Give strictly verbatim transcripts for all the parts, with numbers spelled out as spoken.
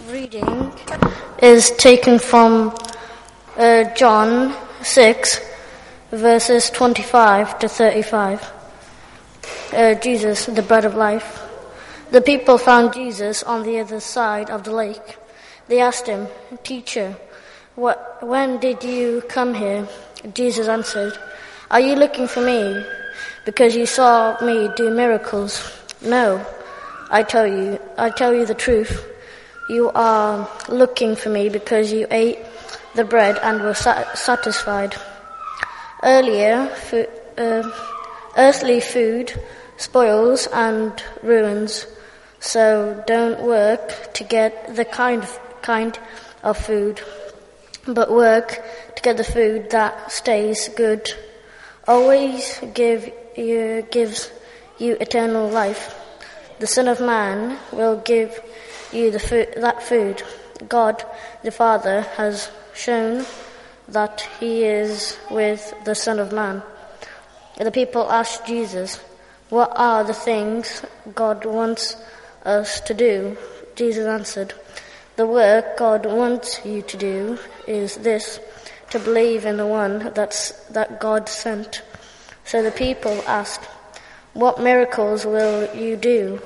reading is taken from uh, John six, verses twenty-five to thirty-five. Uh, Jesus, the bread of life. The people found Jesus on the other side of the lake. They asked him, "Teacher, what, when did you come here?" Jesus answered, "Are you looking for me because you saw me do miracles? No, I tell you, I tell you the truth. You are looking for me because you ate the bread and were sat- satisfied. Earlier, fo- uh, earthly food spoils and ruins, so don't work to get the kind of, kind of food, but work to get the food that stays good. Always give you, gives you eternal life. The Son of Man will give you the food, that food. God, the Father, has shown that he is with the Son of Man." The people asked Jesus, "What are the things God wants us to do?" Jesus answered, "The work God wants you to do is this, to believe in the one that's, that God sent." So the people asked, "What miracles will you do?"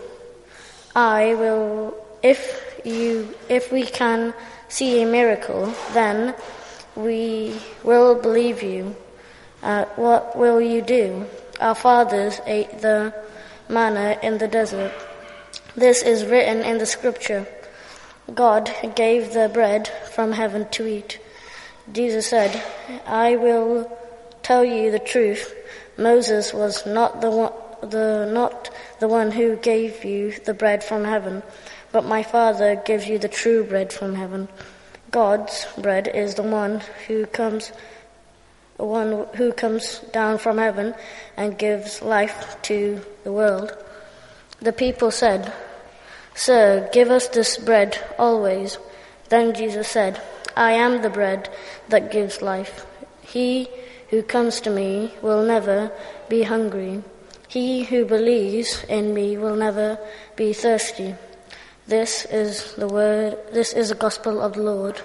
I will, if you, if we can see a miracle, then we will believe you. Uh, what will you do? Our fathers ate the manna in the desert. This is written in the scripture. God gave the bread from heaven to eat. Jesus said, "I will tell you the truth. Moses was not the one, the not the one who gave you the bread from heaven, but my Father gives you the true bread from heaven. God's bread is the one who comes one who comes down from heaven and gives life to the world." The people said, "Sir, give us this bread always." Then Jesus said, "I am the bread that gives life. He who comes to me will never be hungry. He who believes in me will never be thirsty." This is the word, this is the gospel of the Lord.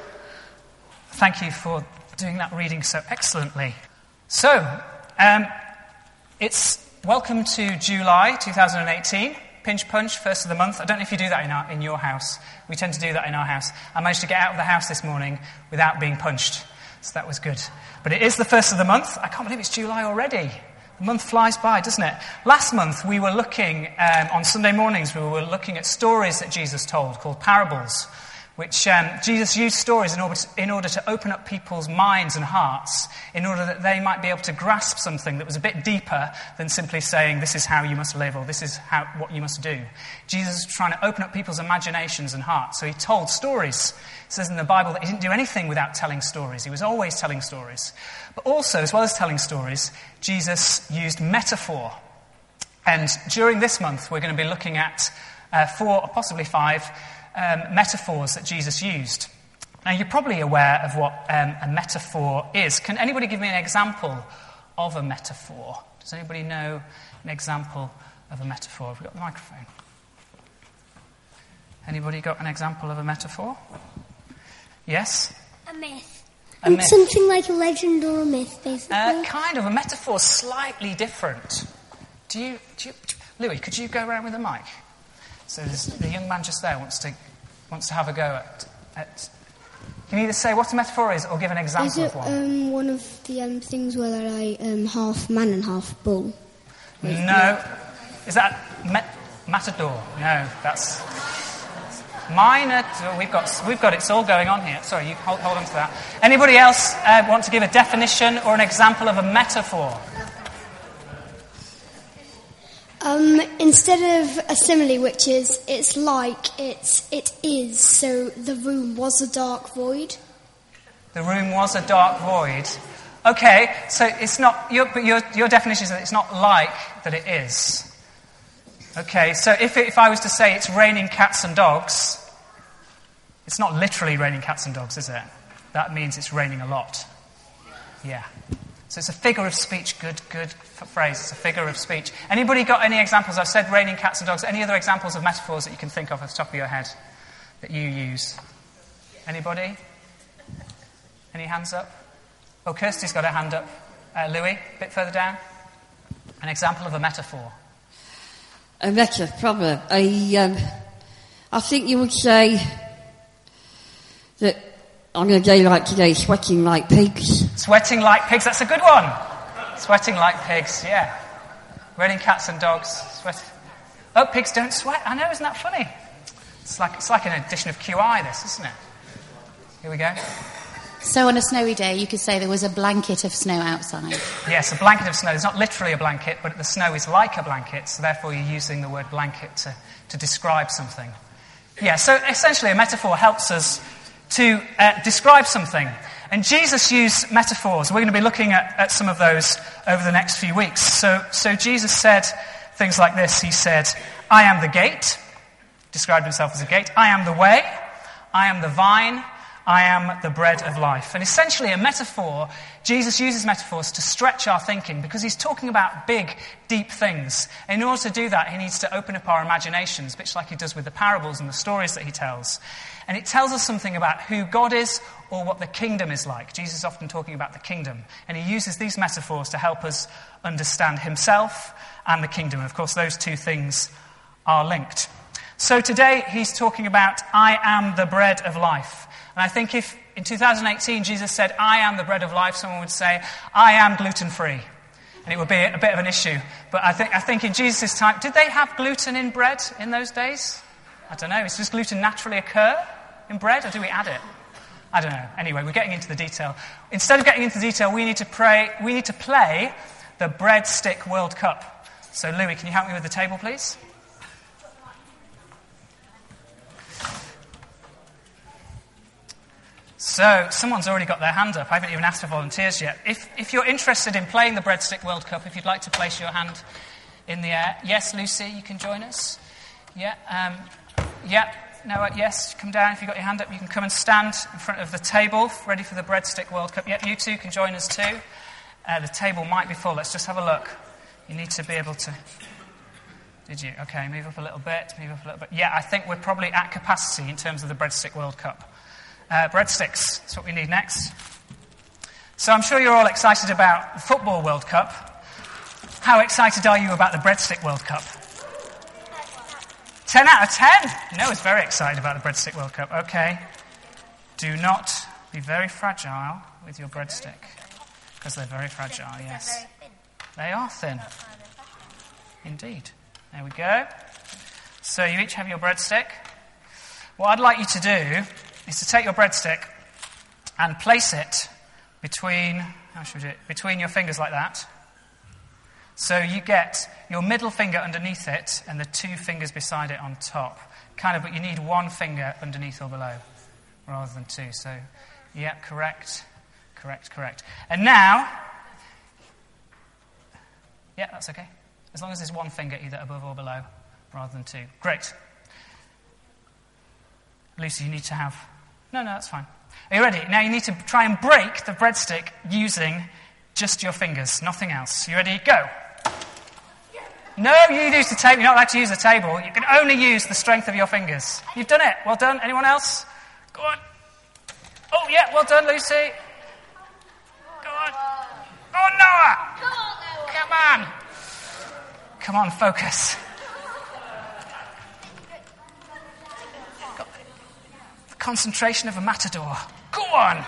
Thank you for doing that reading so excellently. So, um, it's welcome to July twenty eighteen. Pinch punch, first of the month. I don't know if you do that in, our, in your house. We tend to do that in our house. I managed to get out of the house this morning without being punched, so that was good. But it is the first of the month. I can't believe it's July already. The month flies by, doesn't it? Last month we were looking, um, on Sunday mornings, we were looking at stories that Jesus told called parables, which um, Jesus used stories in order, to, in order to open up people's minds and hearts, in order that they might be able to grasp something that was a bit deeper than simply saying, "This is how you must live," or "This is how what you must do." Jesus was trying to open up people's imaginations and hearts, so he told stories. It says in the Bible that he didn't do anything without telling stories. He was always telling stories. But also, as well as telling stories, Jesus used metaphor. And during this month, we're going to be looking at uh, four, or possibly five, Um, metaphors that Jesus used. Now, you're probably aware of what um, a metaphor is. Can anybody give me an example of a metaphor? Does anybody know an example of a metaphor? Have we got the microphone? Anybody got an example of a metaphor? Yes? A myth. A myth. Something like a legend or a myth, basically. Uh, kind of. A metaphor, slightly different. Do you, do you, Louis, could you go around with the mic? So the young man just there wants to wants to have a go at, at... Can you either say what a metaphor is or give an example is it, of one? Um, one of the um, things where they're like um, half man and half bull? No. Is that met- matador? No, that's... Minotaur. We've got, we've got it's all going on here. Sorry, you hold, hold on to that. Anybody else uh, want to give a definition or an example of a metaphor? Um, instead of a simile, which is it's like, it's it is, so the room was a dark void. The room was a dark void. Okay, so it's not, your, but your, your definition is that it's not like that it is. Okay, so if, if I was to say it's raining cats and dogs, it's not literally raining cats and dogs, is it? That means it's raining a lot. Yeah. So it's a figure of speech. Good, good phrase. It's a figure of speech. Anybody got any examples? I've said raining cats and dogs. Any other examples of metaphors that you can think of at the top of your head? that you use? Anybody? Any hands up? Oh, Kirsty's got her hand up. Uh, Louis, a bit further down. An example of a metaphor. A metaphor. I, um, I think you would say that on a day like today, sweating like pigs. Sweating like pigs, that's a good one. Sweating like pigs, yeah. Raining cats and dogs. Sweat. Oh, pigs don't sweat. I know, isn't that funny? It's like it's like an edition of Q I, this, isn't it? Here we go. So on a snowy day, you could say there was a blanket of snow outside. Yes, a blanket of snow. It's not literally a blanket, but the snow is like a blanket, so therefore you're using the word blanket to, to describe something. Yeah, so essentially a metaphor helps us to uh, describe something. And Jesus used metaphors. We're going to be looking at, at some of those over the next few weeks. So, so Jesus said things like this. He said, I am the gate. Described himself as a gate. I am the way. I am the vine. I am the bread of life. And essentially a metaphor, Jesus uses metaphors to stretch our thinking because he's talking about big, deep things. And in order to do that, he needs to open up our imaginations, a bit like he does with the parables and the stories that he tells. And it tells us something about who God is or what the kingdom is like. Jesus is often talking about the kingdom. And he uses these metaphors to help us understand himself and the kingdom. And of course, those two things are linked. So today, he's talking about, I am the bread of life. And I think if in two thousand eighteen Jesus said, I am the bread of life, someone would say, I am gluten-free. And it would be a bit of an issue. But I think I think in Jesus' time, did they have gluten in bread in those days? I don't know. Does gluten naturally occur in bread, or do we add it? I don't know. Anyway, we're getting into the detail. Instead of getting into the detail, we need to pray. We need to play the Breadstick World Cup. So, Louis, can you help me with the table, please? So, someone's already got their hand up. I haven't even asked for volunteers yet. If, if you're interested in playing the Breadstick World Cup, if you'd like to place your hand in the air. Yes, Lucy, you can join us. Yeah, um, yeah, Noah, yes, come down. If you've got your hand up, you can come and stand in front of the table, ready for the Breadstick World Cup. Yeah, you two can join us too. Uh, the table might be full. Let's just have a look. You need to be able to... Did you? Okay, move up a little bit, move up a little bit. Yeah, I think we're probably at capacity in terms of the Breadstick World Cup. Uh, breadsticks, that's what we need next. So I'm sure you're all excited about the Football World Cup. How excited are you about the Breadstick World Cup? ten out of ten? Noah's very excited about the Breadstick World Cup. Okay. Do not be very fragile with your breadstick. Because they're very fragile, yes. They are thin. Indeed. There we go. So you each have your breadstick. What I'd like you to do is to take your breadstick and place it between, how should we do it? Between your fingers like that. So you get your middle finger underneath it and the two fingers beside it on top. Kind of, but you need one finger underneath or below rather than two. So, yeah, correct, correct, correct. And now, yeah, that's okay. As long as there's one finger either above or below rather than two. Great. Lucy, you need to have... No, no, that's fine. Are you ready? Now you need to try and break the breadstick using just your fingers, nothing else. You ready? Go. No, you use the table. You're not allowed to use the table. You can only use the strength of your fingers. You've done it. Well done. Anyone else? Go on. Oh, yeah, well done, Lucy. Go on. Oh, Noah. Come on. Come on, focus. Concentration of a matador. Go on.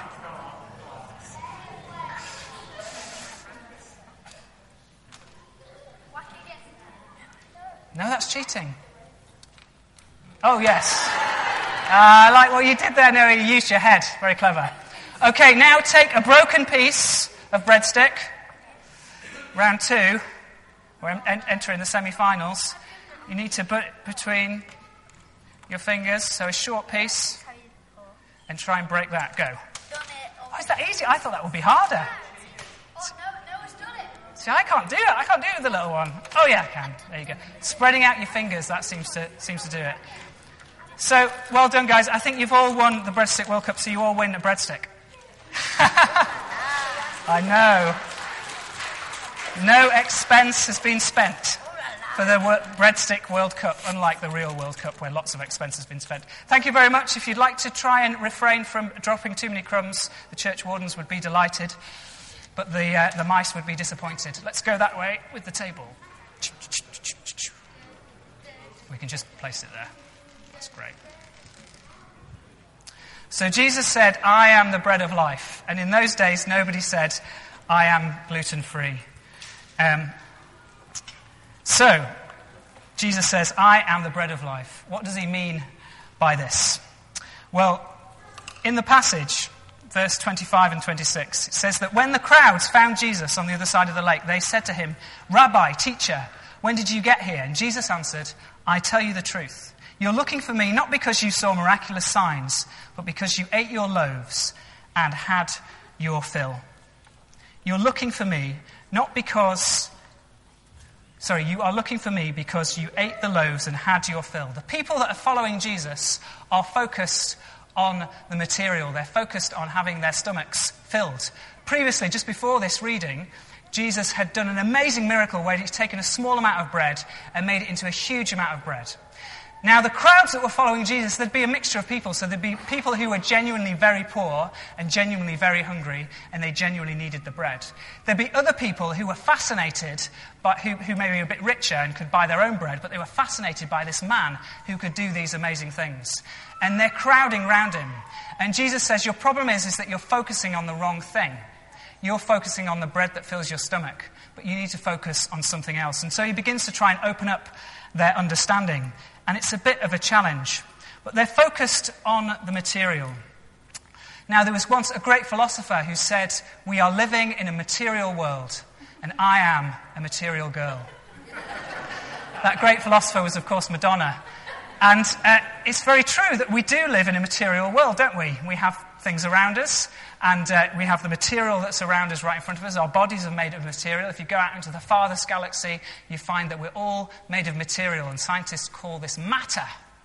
No, that's cheating. Oh, yes. Uh, I like what you did there, Noah. You used your head. Very clever. Okay, now take a broken piece of breadstick. Round two. We're en- entering the semi-finals. You need to put it between your fingers, so a short piece. And try and break that. Go. Oh, is that easy? I thought that would be harder. Oh, no, Noah's done it. See, I can't do it. I can't do it with the little one. Oh, yeah, I can. There you go. Spreading out your fingers, that seems to seems to do it. So, well done, guys. I think you've all won the Breadstick World Cup, so you all win a breadstick. I know. No expense has been spent. for the wor- Breadstick World Cup, unlike the real World Cup where lots of expense has been spent. Thank you very much. If you'd like to try and refrain from dropping too many crumbs, the church wardens would be delighted, but the, uh, the mice would be disappointed. Let's go that way with the table. We can just place it there. That's great. So Jesus said, I am the bread of life. And in those days, nobody said, I am gluten-free. Um, so, Jesus says, I am the bread of life. What does he mean by this? Well, in the passage, verse twenty-five and twenty-six, it says that when the crowds found Jesus on the other side of the lake, they said to him, Rabbi, teacher, when did you get here? And Jesus answered, I tell you the truth. You're looking for me not because you saw miraculous signs, but because you ate your loaves and had your fill. You're looking for me not because... Sorry, you are looking for me because you ate the loaves and had your fill. The people that are following Jesus are focused on the material. They're focused on having their stomachs filled. Previously, just before this reading, Jesus had done an amazing miracle where he's taken a small amount of bread and made it into a huge amount of bread. Now, the crowds that were following Jesus, there'd be a mixture of people. So there'd be people who were genuinely very poor and genuinely very hungry, and they genuinely needed the bread. There'd be other people who were fascinated, but who, who may be a bit richer and could buy their own bread, but they were fascinated by this man who could do these amazing things. And they're crowding round him. And Jesus says, your problem is, is that you're focusing on the wrong thing. You're focusing on the bread that fills your stomach, but you need to focus on something else. And so he begins to try and open up their understanding. And it's a bit of a challenge. But they're focused on the material. Now, there was once a great philosopher who said, we are living in a material world, and I am a material girl. That great philosopher was, of course, Madonna. And uh, it's very true that we do live in a material world, don't we? We have things around us, and uh, we have the material that's around us right in front of us. Our bodies are made of material. If you go out into the farthest galaxy, you find that we're all made of material, and scientists call this matter.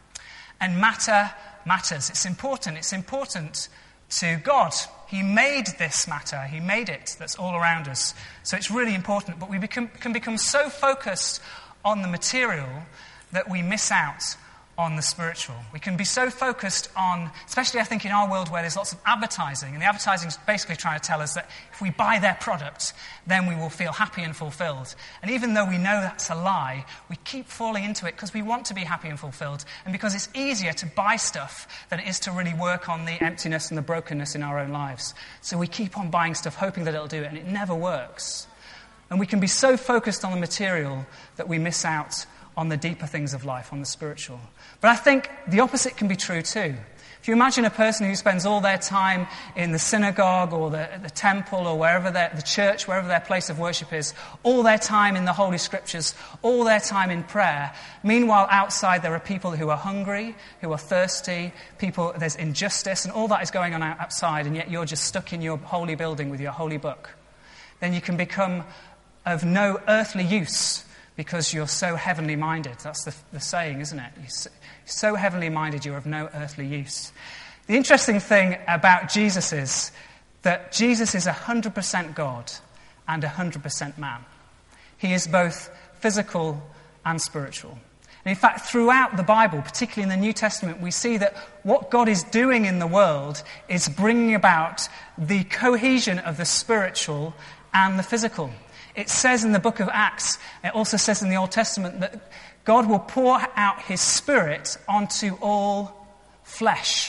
And matter matters. It's important. It's important to God. He made this matter. He made it. That's all around us. So it's really important. But we become, can become so focused on the material that we miss out on the spiritual. We can be so focused on, especially I think in our world where there's lots of advertising, and the advertising is basically trying to tell us that if we buy their product, then we will feel happy and fulfilled. And even though we know that's a lie, we keep falling into it because we want to be happy and fulfilled, and because it's easier to buy stuff than it is to really work on the emptiness and the brokenness in our own lives. So we keep on buying stuff hoping that it'll do it, and it never works. And we can be so focused on the material that we miss out on the deeper things of life, on the spiritual. But I think the opposite can be true too. If you imagine a person who spends all their time in the synagogue or the, the temple or wherever the church, wherever their place of worship is, all their time in the Holy Scriptures, all their time in prayer, meanwhile outside there are people who are hungry, who are thirsty, people, there's injustice, and all that is going on outside, and yet you're just stuck in your holy building with your holy book, then you can become of no earthly use because you're so heavenly minded. That's the, the saying, isn't it? You're so, so heavenly minded, you're of no earthly use. The interesting thing about Jesus is that Jesus is one hundred percent God and one hundred percent man. He is both physical and spiritual. And in fact, throughout the Bible, particularly in the New Testament, we see that what God is doing in the world is bringing about the cohesion of the spiritual and the physical. It says in the book of Acts, it also says in the Old Testament, that God will pour out his Spirit onto all flesh.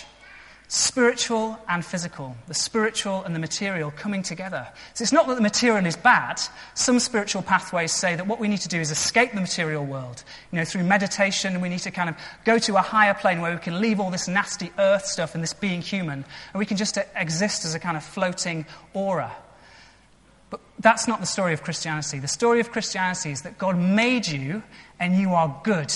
Spiritual and physical. The spiritual and the material coming together. So it's not that the material is bad. Some spiritual pathways say that what we need to do is escape the material world. You know, through meditation, we need to kind of go to a higher plane where we can leave all this nasty earth stuff and this being human, and we can just exist as a kind of floating aura. But that's not the story of Christianity. The story of Christianity is that God made you and you are good.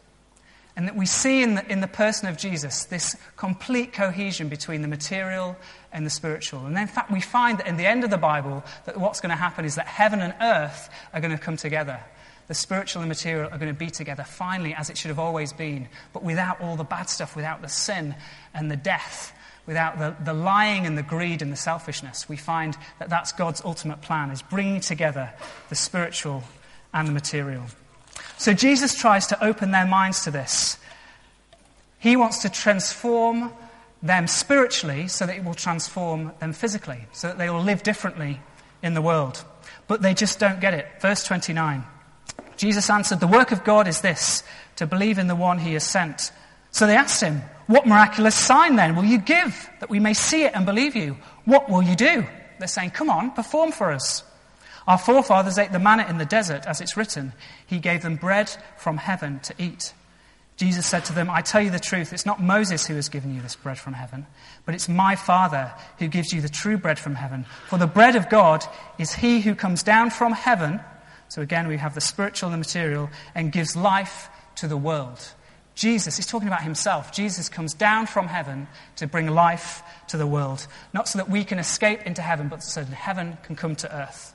And that we see in the, in the person of Jesus this complete cohesion between the material and the spiritual. And then, in fact, we find that in the end of the Bible that what's going to happen is that heaven and earth are going to come together. The spiritual and material are going to be together finally as it should have always been, but without all the bad stuff, without the sin and the death, without the, the lying and the greed and the selfishness. We find that that's God's ultimate plan, is bringing together the spiritual and the material. So Jesus tries to open their minds to this. He wants to transform them spiritually so that it will transform them physically, so that they will live differently in the world. But they just don't get it. Verse twenty-nine. Jesus answered, "The work of God is this, to believe in the one he has sent." So they asked him, "What miraculous sign then will you give, that we may see it and believe you? What will you do?" They're saying, "Come on, perform for us. Our forefathers ate the manna in the desert, as it's written. He gave them bread from heaven to eat." Jesus said to them, "I tell you the truth, it's not Moses who has given you this bread from heaven, but it's my Father who gives you the true bread from heaven. For the bread of God is he who comes down from heaven," so again we have the spiritual and the material, "and gives life to the world." Jesus, he's talking about himself. Jesus comes down from heaven to bring life to the world, not so that we can escape into heaven, but so that heaven can come to earth.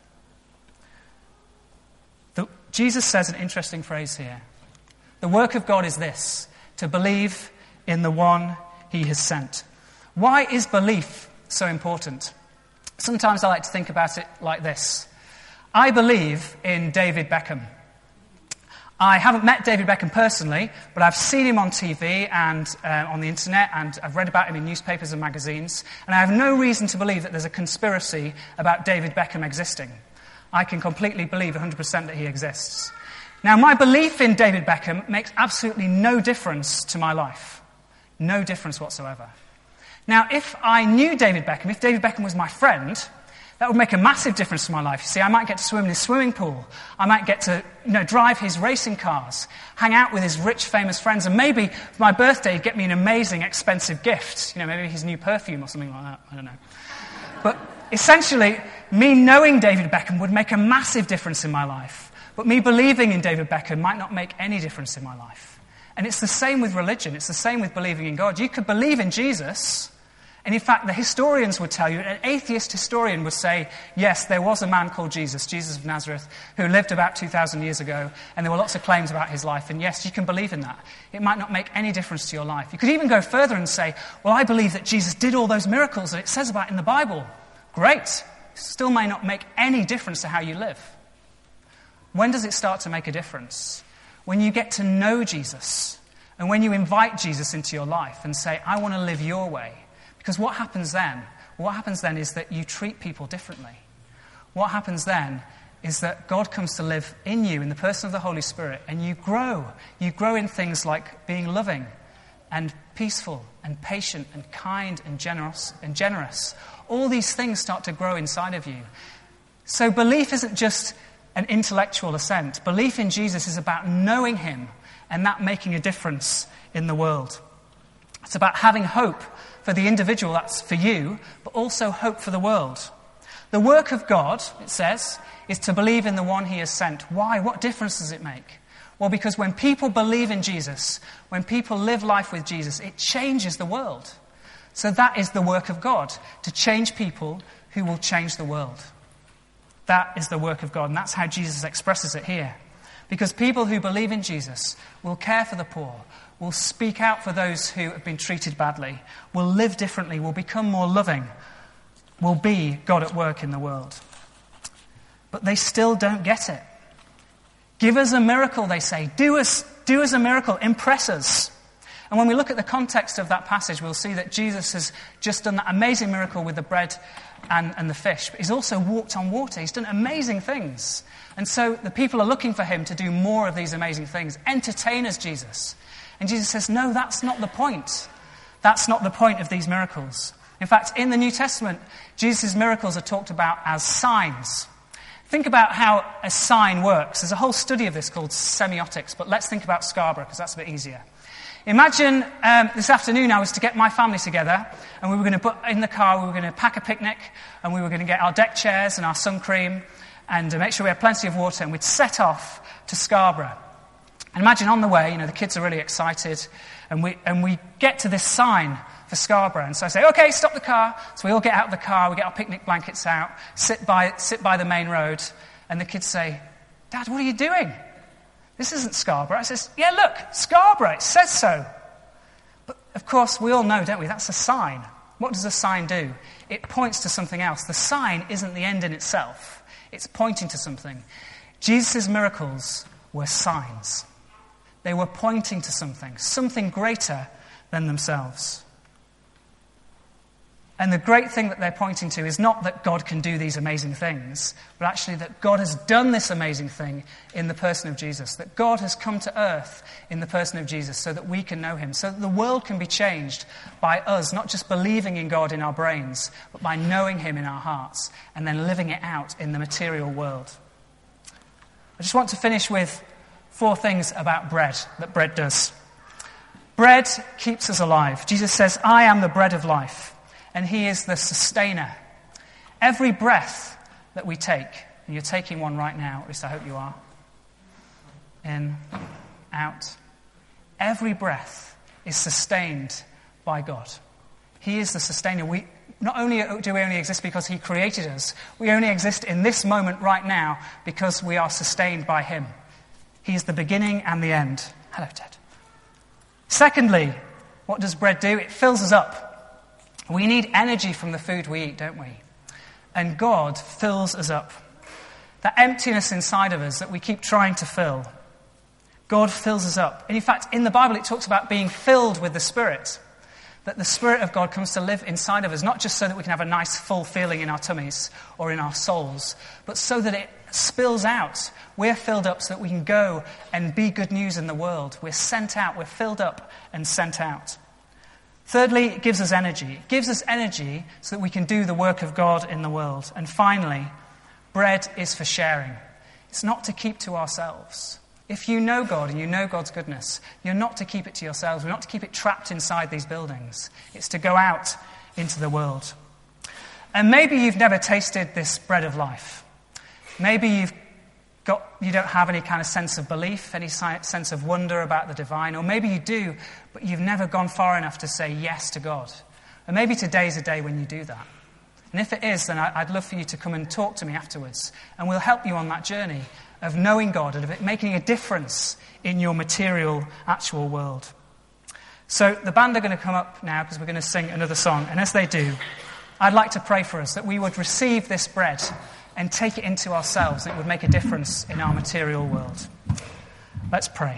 The, Jesus says an interesting phrase here. The work of God is this, to believe in the one he has sent. Why is belief so important? Sometimes I like to think about it like this. I believe in David Beckham. I haven't met David Beckham personally, but I've seen him on T V and uh, on the internet, and I've read about him in newspapers and magazines, and I have no reason to believe that there's a conspiracy about David Beckham existing. I can completely believe one hundred percent that he exists. Now, my belief in David Beckham makes absolutely no difference to my life. No difference whatsoever. Now, if I knew David Beckham, if David Beckham was my friend, that would make a massive difference to my life. You see, I might get to swim in his swimming pool. I might get to, you know, drive his racing cars, hang out with his rich, famous friends, and maybe for my birthday, he'd get me an amazing, expensive gift. You know, maybe his new perfume or something like that. I don't know. But essentially, me knowing David Beckham would make a massive difference in my life. But me believing in David Beckham might not make any difference in my life. And it's the same with religion. It's the same with believing in God. You could believe in Jesus, and in fact, the historians would tell you, an atheist historian would say, yes, there was a man called Jesus, Jesus of Nazareth, who lived about two thousand years ago, and there were lots of claims about his life, and yes, you can believe in that. It might not make any difference to your life. You could even go further and say, well, I believe that Jesus did all those miracles that it says about in the Bible. Great. Still may not make any difference to how you live. When does it start to make a difference? When you get to know Jesus, and when you invite Jesus into your life and say, I want to live your way. Because what happens then? What happens then is that you treat people differently. What happens then is that God comes to live in you in the person of the Holy Spirit, and you grow. You grow in things like being loving and peaceful and patient and kind and generous and generous. All these things start to grow inside of you. So belief isn't just an intellectual assent. Belief in Jesus is about knowing him and that making a difference in the world. It's about having hope for the individual, that's for you, but also hope for the world. The work of God, it says, is to believe in the one he has sent. Why? What difference does it make? Well, because when people believe in Jesus, when people live life with Jesus, it changes the world. So that is the work of God, to change people who will change the world. That is the work of God, and that's how Jesus expresses it here. Because people who believe in Jesus will care for the poor, will speak out for those who have been treated badly, will live differently, will become more loving, will be God at work in the world. But they still don't get it. Give us a miracle, they say. Do us, do us a miracle. Impress us. And when we look at the context of that passage, we'll see that Jesus has just done that amazing miracle with the bread and, and the fish. But he's also walked on water. He's done amazing things. And so the people are looking for him to do more of these amazing things. Entertain us, Jesus. And Jesus says, no, that's not the point. That's not the point of these miracles. In fact, in the New Testament, Jesus' miracles are talked about as signs. Think about how a sign works. There's a whole study of this called semiotics, but let's think about Scarborough, because that's a bit easier. Imagine um, this afternoon I was to get my family together, and we were going to put in the car, we were going to pack a picnic, and we were going to get our deck chairs and our sun cream, and uh, make sure we had plenty of water, and we'd set off to Scarborough. And imagine on the way, you know, the kids are really excited, and we and we get to this sign for Scarborough. And so I say, okay, stop the car. So we all get out of the car, we get our picnic blankets out, sit by sit by the main road, and the kids say, Dad, what are you doing? This isn't Scarborough. I says, yeah, look, Scarborough, it says so. But of course, we all know, don't we, that's a sign. What does a sign do? It points to something else. The sign isn't the end in itself. It's pointing to something. Jesus' miracles were signs. They were pointing to something, something greater than themselves. And the great thing that they're pointing to is not that God can do these amazing things, but actually that God has done this amazing thing in the person of Jesus, that God has come to earth in the person of Jesus so that we can know him, so that the world can be changed by us, not just believing in God in our brains, but by knowing him in our hearts and then living it out in the material world. I just want to finish with four things about bread, that bread does. Bread keeps us alive. Jesus says, I am the bread of life. And he is the sustainer. Every breath that we take, and you're taking one right now, at least I hope you are, in, out, every breath is sustained by God. He is the sustainer. We, not only do we only exist because he created us, we only exist in this moment right now because we are sustained by him. He is the beginning and the end. Hello, Ted. Secondly, what does bread do? It fills us up. We need energy from the food we eat, don't we? And God fills us up. That emptiness inside of us that we keep trying to fill, God fills us up. And in fact, in the Bible it talks about being filled with the Spirit. That the Spirit of God comes to live inside of us, not just so that we can have a nice full feeling in our tummies or in our souls, but so that it spills out. We're filled up so that we can go and be good news in the world. We're sent out, we're filled up and sent out. Thirdly, it gives us energy. It gives us energy so that we can do the work of God in the world. And finally, bread is for sharing. It's not to keep to ourselves. If you know God and you know God's goodness, you're not to keep it to yourselves. We're not to keep it trapped inside these buildings. It's to go out into the world. And maybe you've never tasted this bread of life. Maybe you've got, you don't have any kind of sense of belief, any sense of wonder about the divine, or maybe you do, but you've never gone far enough to say yes to God. And maybe today's a day when you do that. And if it is, then I'd love for you to come and talk to me afterwards, and we'll help you on that journey of knowing God and of it making a difference in your material, actual world. So the band are going to come up now because we're going to sing another song, and as they do, I'd like to pray for us that we would receive this bread and take it into ourselves, and it would make a difference in our material world. Let's pray.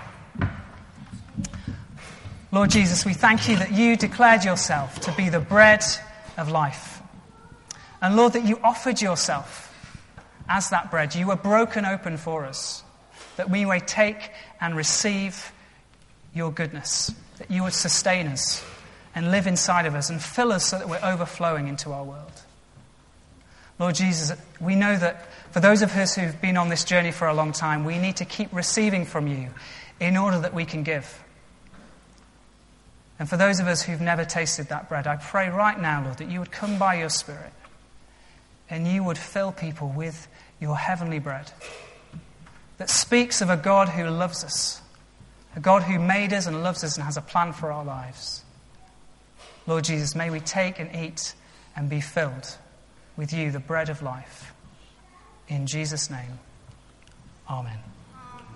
Lord Jesus, we thank you that you declared yourself to be the bread of life. And Lord, that you offered yourself as that bread. You were broken open for us, that we may take and receive your goodness, that you would sustain us and live inside of us and fill us so that we're overflowing into our world. Lord Jesus, we know that for those of us who've been on this journey for a long time, we need to keep receiving from you in order that we can give. And for those of us who've never tasted that bread, I pray right now, Lord, that you would come by your Spirit and you would fill people with your heavenly bread that speaks of a God who loves us, a God who made us and loves us and has a plan for our lives. Lord Jesus, may we take and eat and be filled with you, the bread of life. In Jesus' name, amen.